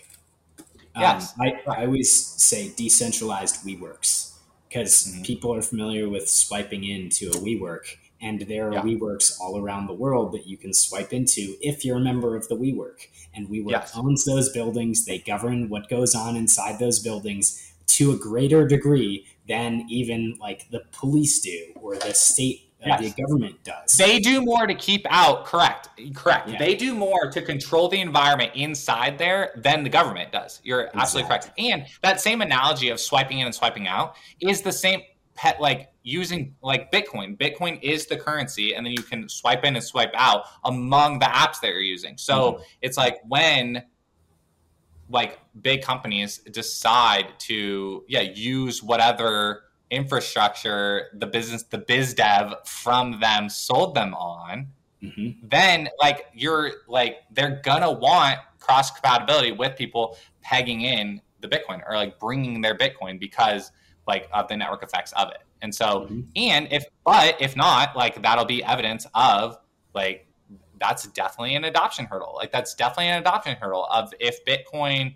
Yes, um, I, I always say decentralized WeWorks because mm-hmm. people are familiar with swiping into a WeWork, and there are yeah. WeWorks all around the world that you can swipe into if you're a member of the WeWork. And WeWork yes. owns those buildings. They govern what goes on inside those buildings to a greater degree than even like the police do or the state uh, yes. the government does. They do more to keep out, correct, correct. Yeah. They do more to control the environment inside there than the government does. You're exactly. absolutely correct. And that same analogy of swiping in and swiping out is the same pet, like using like Bitcoin. Bitcoin is the currency, and then you can swipe in and swipe out among the apps that you're using. So mm-hmm. it's like when like big companies decide to yeah use whatever infrastructure the business the biz dev from them sold them on, mm-hmm. then like you're like they're gonna want cross compatibility with people pegging in the Bitcoin or like bringing their Bitcoin because like of the network effects of it. And so mm-hmm. and if but if not, like that'll be evidence of like that's definitely an adoption hurdle. Like that's definitely an adoption hurdle of if Bitcoin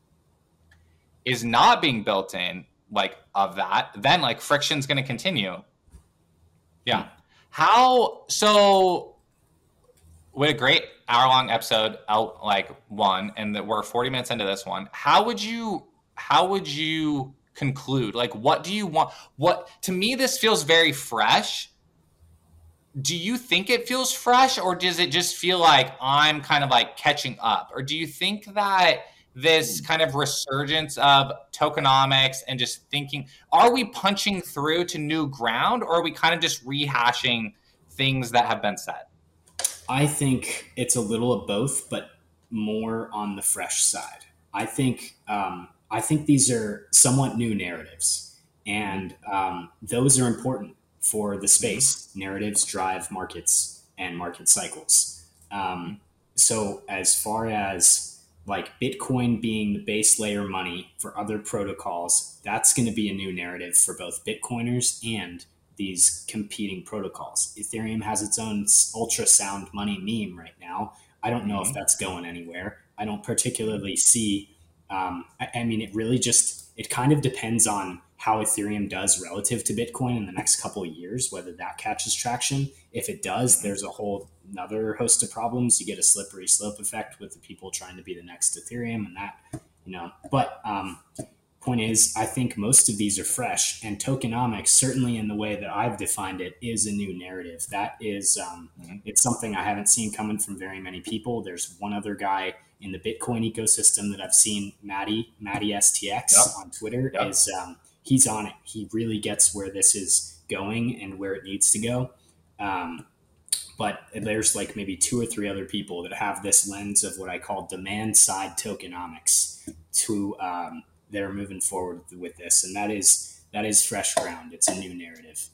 is not being built in like of that, then like friction's going to continue. Yeah. How, so with a great hour long episode out like one, and that we're forty minutes into this one, how would you, how would you conclude? Like, what do you want? What, to me, this feels very fresh. Do you think it feels fresh, or does it just feel like I'm kind of like catching up? Or do you think that this kind of resurgence of tokenomics and just thinking, are we punching through to new ground, or are we kind of just rehashing things that have been said? I think it's a little of both, but more on the fresh side. I think um, I think these are somewhat new narratives, and um, those are important for the space. Mm-hmm. Narratives drive markets and market cycles. Um, so as far as like Bitcoin being the base layer money for other protocols, that's going to be a new narrative for both Bitcoiners and these competing protocols. Ethereum has its own ultrasound money meme right now. I don't know mm-hmm. if that's going anywhere. I don't particularly see Um, I, I mean, it really just, it kind of depends on how Ethereum does relative to Bitcoin in the next couple of years, whether that catches traction. If it does, there's a whole another host of problems. You get a slippery slope effect with the people trying to be the next Ethereum and that, you know, but um, point is, I think most of these are fresh, and tokenomics, certainly in the way that I've defined it, is a new narrative. That is, um, mm-hmm. it's something I haven't seen coming from very many people. There's one other guy in the Bitcoin ecosystem that I've seen, Maddie, Maddie S T X yep. on Twitter, yep. is um, he's on it. He really gets where this is going and where it needs to go. Um, but there's like maybe two or three other people that have this lens of what I call demand side tokenomics to, um, they're moving forward with this. And that is, that is fresh ground. It's a new narrative.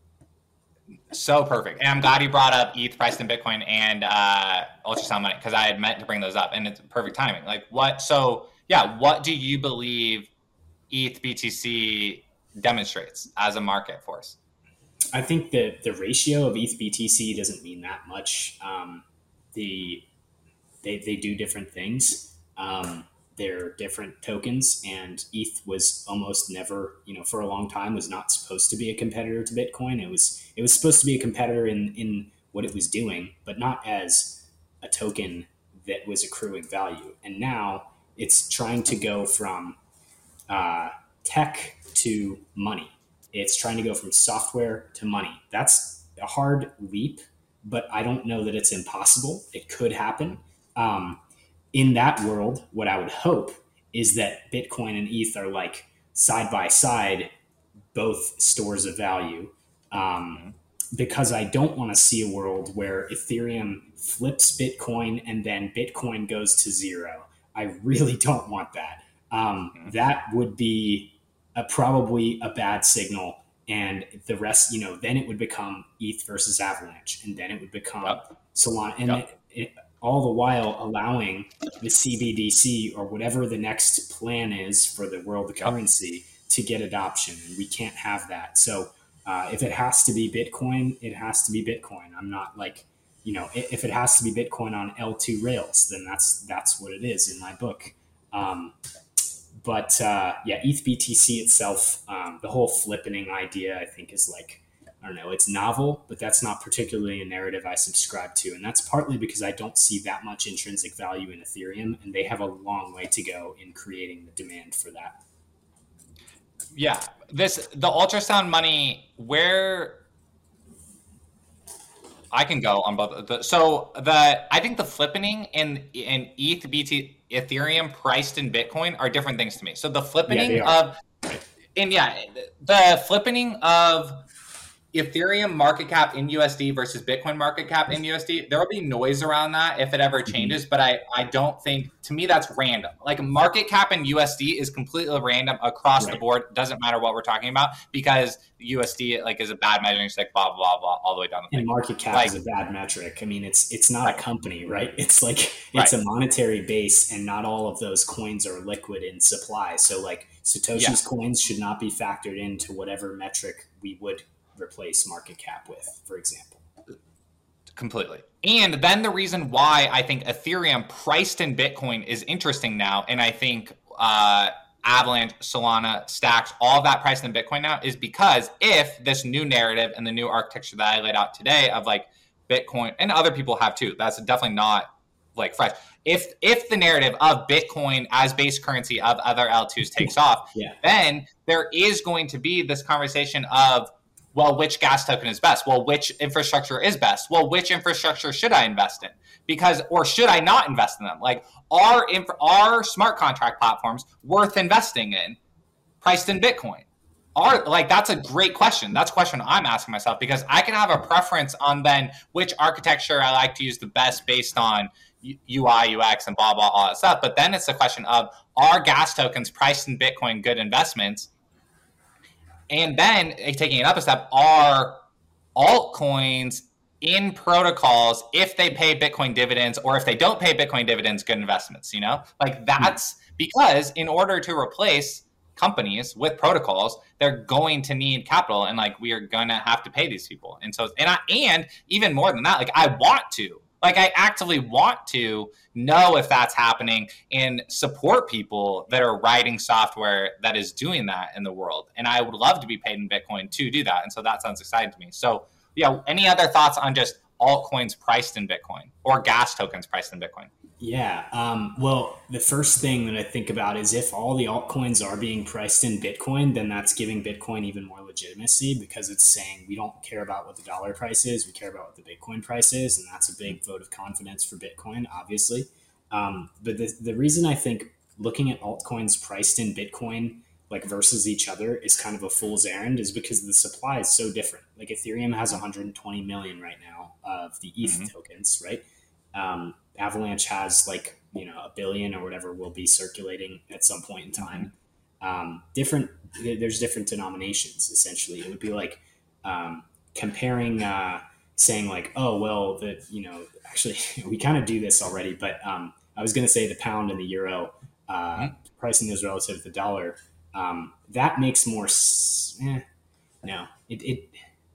So perfect. And I'm glad you brought up E T H priced in Bitcoin and uh, ultrasound money, because I had meant to bring those up, and it's perfect timing. Like what, so yeah, what do you believe E T H B T C demonstrates as a market force? I think that the ratio of E T H B T C doesn't mean that much. Um, the they, they do different things. Um, they're different tokens, and E T H was almost never, you know, for a long time was not supposed to be a competitor to Bitcoin. It was it was supposed to be a competitor in in what it was doing, but not as a token that was accruing value. And now it's trying to go from uh, tech to money. It's trying to go from software to money. That's a hard leap, but I don't know that it's impossible. It could happen. Um, in that world, what I would hope is that Bitcoin and E T H are like side by side, both stores of value. Um, because I don't want to see a world where Ethereum flips Bitcoin and then Bitcoin goes to zero. I really don't want that. Um, that would be a, probably a bad signal. And the rest, you know, then it would become E T H versus Avalanche, and then it would become yep. Solana. And yep. it, it, all the while allowing the C B D C or whatever the next plan is for the world currency to get adoption. And we can't have that. So uh, if it has to be Bitcoin, it has to be Bitcoin. I'm not like, you know, if it has to be Bitcoin on L two rails, then that's, that's what it is in my book. Um, but uh, yeah, E T H B T C itself, um, the whole flippening idea, I think is like, I don't know, it's novel, but that's not particularly a narrative I subscribe to. And that's partly because I don't see that much intrinsic value in Ethereum, and they have a long way to go in creating the demand for that. Yeah, this, the ultrasound money, where I can go on both. The, so the, I think the flippening and, and E T H B T Ethereum priced in Bitcoin are different things to me. So the flippening yeah, of, and yeah, the flippening of Ethereum market cap in U S D versus Bitcoin market cap in U S D, there will be noise around that if it ever changes, but I, I don't think, to me, that's random. Like market cap in U S D is completely random across right. the board. Doesn't matter what we're talking about, because U S D like is a bad measuring stick, blah, blah, blah, all the way down the thing. And market cap like, is a bad metric. I mean, it's it's not a company, right? It's like, it's right. a monetary base, and not all of those coins are liquid in supply. So like Satoshi's yeah. coins should not be factored into whatever metric we would replace market cap with, for example. Completely. And then the reason why I think Ethereum priced in Bitcoin is interesting now, and I think uh, Avalanche, Solana, Stacks, all of that priced in Bitcoin now, is because if this new narrative and the new architecture that I laid out today of like Bitcoin, and other people have too, that's definitely not like fresh. If if the narrative of Bitcoin as base currency of other L twos takes off, yeah. then there is going to be this conversation of, well, which gas token is best? Well, which infrastructure is best? Well, which infrastructure should I invest in? Because, or should I not invest in them? Like, are inf- are smart contract platforms worth investing in, priced in Bitcoin? Are like that's a great question. That's a question I'm asking myself, because I can have a preference on then which architecture I like to use the best based on U I, U X, and blah blah all that stuff. But then it's a question of, are gas tokens priced in Bitcoin good investments? And then taking it up a step, are altcoins in protocols, if they pay Bitcoin dividends or if they don't pay Bitcoin dividends, good investments, you know? Like that's because in order to replace companies with protocols, they're going to need capital, and like we are going to have to pay these people. And so, and I, and even more than that, like I want to Like, I actively want to know if that's happening and support people that are writing software that is doing that in the world. And I would love to be paid in Bitcoin to do that. And so that sounds exciting to me. So, yeah, any other thoughts on just altcoins priced in Bitcoin or gas tokens priced in Bitcoin? Yeah. Um, well, the first thing that I think about is if all the altcoins are being priced in Bitcoin, then that's giving Bitcoin even more legitimacy because it's saying we don't care about what the dollar price is. We care about what the Bitcoin price is. And that's a big vote of confidence for Bitcoin, obviously. Um, but the, the reason I think looking at altcoins priced in Bitcoin like versus each other is kind of a fool's errand is because the supply is so different. Like Ethereum has one hundred twenty million right now of the E T H mm-hmm. tokens, right? Um, Avalanche has like, you know, a billion or whatever will be circulating at some point in time. Um, different, there's different denominations, essentially. It would be like um, comparing, uh, saying like, oh, well, the, you know, actually we kind of do this already, but um, I was going to say the pound and the euro, uh, mm-hmm. pricing those relative to the dollar. Um, that makes more, eh, no, it, it,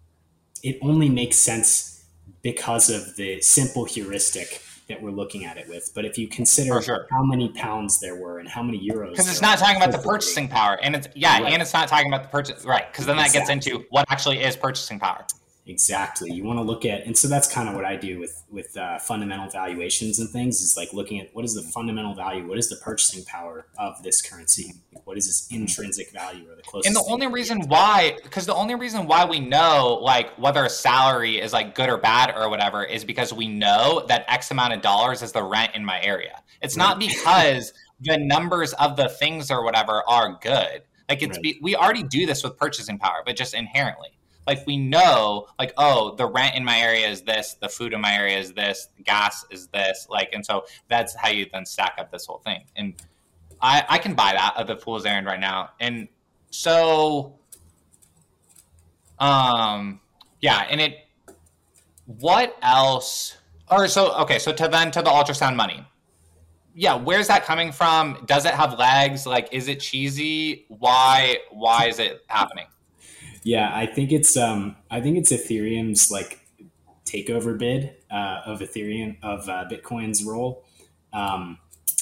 it only makes sense because of the simple heuristic that we're looking at it with. But if you consider sure. how many pounds there were and how many euros, because it's not talking about the purchasing power, and it's yeah, right. and it's not talking about the purchase, right? Because then that exactly. gets into what actually is purchasing power. Exactly. You want to look at, and so that's kind of what I do with with uh, fundamental valuations and things. Is like looking at what is the fundamental value, what is the purchasing power of this currency, what is its intrinsic value or the closest. And the only reason why, because the only reason why we know like whether a salary is like good or bad or whatever is because we know that X amount of dollars is the rent in my area. It's right. not because the numbers of the things or whatever are good. Like it's right. be, we already do this with purchasing power, but just inherently. Like we know, like, oh, the rent in my area is this, the food in my area is this, the gas is this, like, and so that's how you then stack up this whole thing. And I, I can buy that of the fool's errand right now. And so, um, yeah, and it, what else? Or so, okay, so to then to the ultrasound money. Yeah, where's that coming from? Does it have legs? Like, is it cheesy? Why, why is it happening? Yeah, I think it's um, I think it's Ethereum's like takeover bid uh, of Ethereum of uh, Bitcoin's role. Um,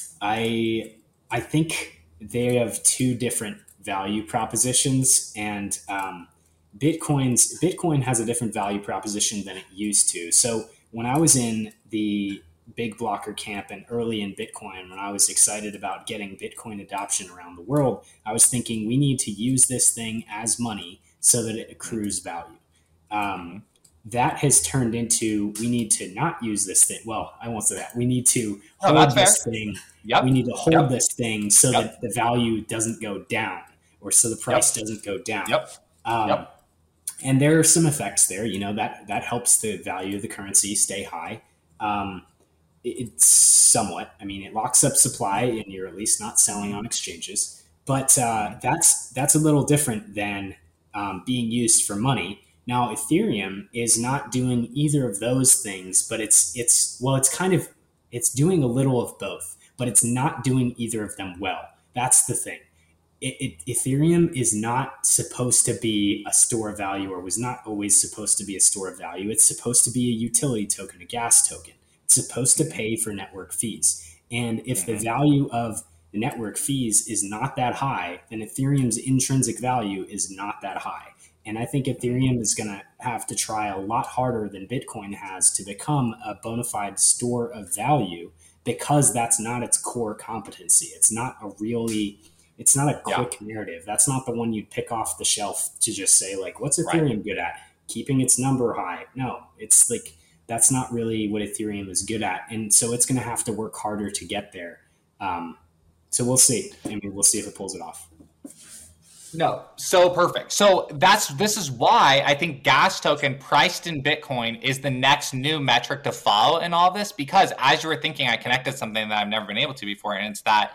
I I think they have two different value propositions, and um, Bitcoin's Bitcoin has a different value proposition than it used to. So when I was in the big blocker camp and early in Bitcoin, when I was excited about getting Bitcoin adoption around the world, I was thinking we need to use this thing as money so that it accrues value. Um, that has turned into, we need to not use this thing. Well, I won't say that. We need to hold oh, this fair. thing. Yep. We need to hold yep. this thing so yep. that the value doesn't go down or so the price yep. doesn't go down. Yep. Um, yep. And there are some effects there, you know, that, that helps the value of the currency stay high. Um, it, it's somewhat, I mean, it locks up supply and you're at least not selling on exchanges, but uh, that's, that's a little different than Um, being used for money. Now, Ethereum is not doing either of those things, but it's it's well, it's kind of it's doing a little of both, but it's not doing either of them well. That's the thing. It, it, Ethereum is not supposed to be a store of value, or was not always supposed to be a store of value. It's supposed to be a utility token, a gas token. It's supposed to pay for network fees. And if the value of the network fees is not that high, then Ethereum's intrinsic value is not that high. And I think Ethereum is going to have to try a lot harder than Bitcoin has to become a bona fide store of value, because that's not its core competency. It's not a really, it's not a quick yeah. narrative. That's not the one you'd pick off the shelf to just say like, what's Ethereum right. good at? Keeping its number high. No, it's like, that's not really what Ethereum is good at. And so it's going to have to work harder to get there. Um, So we'll see. I mean, we'll see if it pulls it off. No, so perfect. So that's this is why I think gas token priced in Bitcoin is the next new metric to follow in all this, because as you were thinking, I connected something that I've never been able to before, and it's that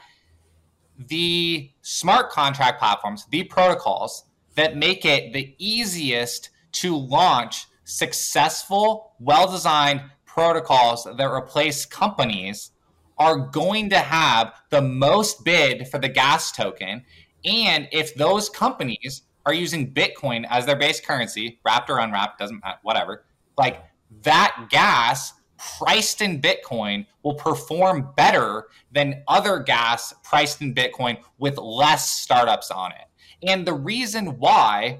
the smart contract platforms, the protocols that make it the easiest to launch successful, well-designed protocols that replace companies are going to have the most bid for the gas token. And if those companies are using Bitcoin as their base currency, wrapped or unwrapped, doesn't matter, whatever, like that gas priced in Bitcoin will perform better than other gas priced in Bitcoin with less startups on it. And the reason why,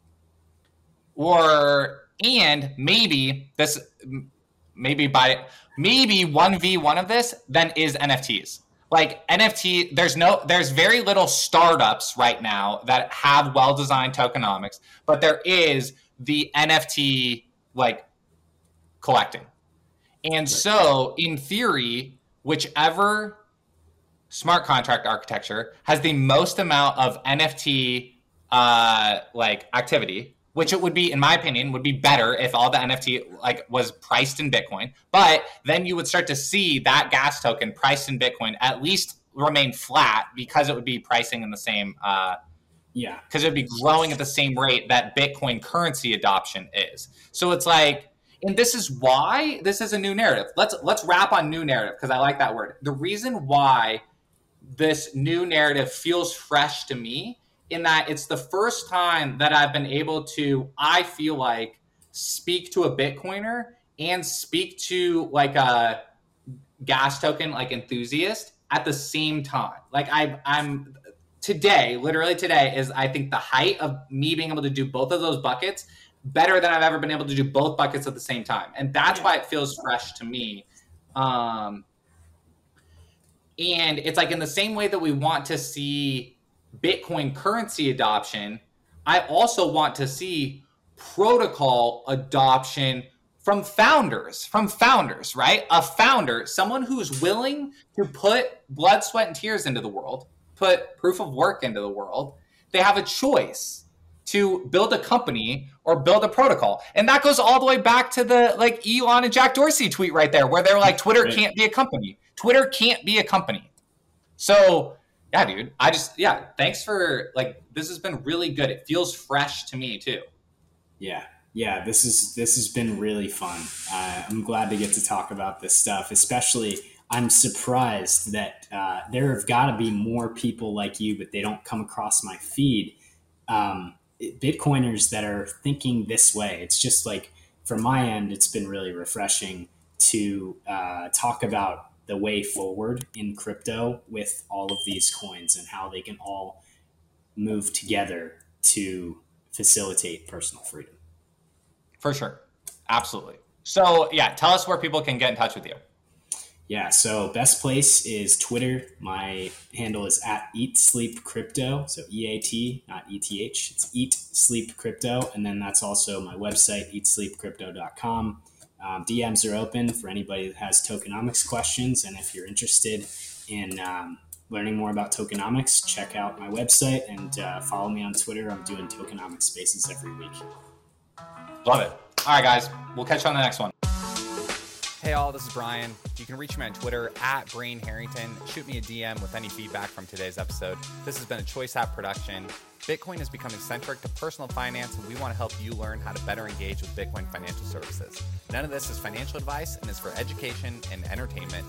or and maybe this, maybe by maybe one v one of this, then is N F Ts. Like N F T, there's no, there's very little startups right now that have well-designed tokenomics, but there is the N F T like collecting. And so in theory, whichever smart contract architecture has the most amount of N F T uh, like activity, which it would be, in my opinion, would be better if all the N F T like was priced in Bitcoin. But then you would start to see that gas token priced in Bitcoin at least remain flat because it would be pricing in the same, uh, yeah, because it would be growing at the same rate that Bitcoin currency adoption is. So it's like, and this is why this is a new narrative. Let's let's wrap on new narrative because I like that word. The reason why this new narrative feels fresh to me, in that it's the first time that I've been able to, I feel like, speak to a Bitcoiner and speak to like a gas token like enthusiast at the same time. Like I, I'm today, literally today is I think the height of me being able to do both of those buckets better than I've ever been able to do both buckets at the same time. And that's why it feels fresh to me. Um, and it's like in the same way that we want to see Bitcoin currency adoption, I also want to see protocol adoption from founders, from founders, right? A founder, someone who's willing to put blood, sweat, and tears into the world, put proof of work into the world. They have a choice to build a company or build a protocol. And that goes all the way back to the like Elon and Jack Dorsey tweet right there, where they're like, Twitter right. can't be a company. Twitter can't be a company. So yeah, dude, I just, yeah, thanks for like, this has been really good. It feels fresh to me too. Yeah. Yeah. This is, this has been really fun. Uh, I'm glad to get to talk about this stuff, especially I'm surprised that uh, there have got to be more people like you, but they don't come across my feed. Um, Bitcoiners that are thinking this way. It's just like, from my end, it's been really refreshing to uh, talk about the way forward in crypto with all of these coins and how they can all move together to facilitate personal freedom. For sure. Absolutely. So yeah, tell us where people can get in touch with you. Yeah, so best place is Twitter. My handle is at Eat Sleep Crypto. So E A T, not E T H. It's Eat Sleep Crypto. And then that's also my website, eat sleep crypto dot com. Um, D Ms are open for anybody that has tokenomics questions. And if you're interested in um, learning more about tokenomics, check out my website and uh, follow me on Twitter. I'm doing tokenomics spaces every week. Love it. All right, guys. We'll catch you on the next one. Hey all, this is Brian. You can reach me on Twitter at Brain Harrington. Shoot me a D M with any feedback from today's episode. This has been a Choice App production. Bitcoin is becoming centric to personal finance, and we want to help you learn how to better engage with Bitcoin financial services. None of this is financial advice and is for education and entertainment.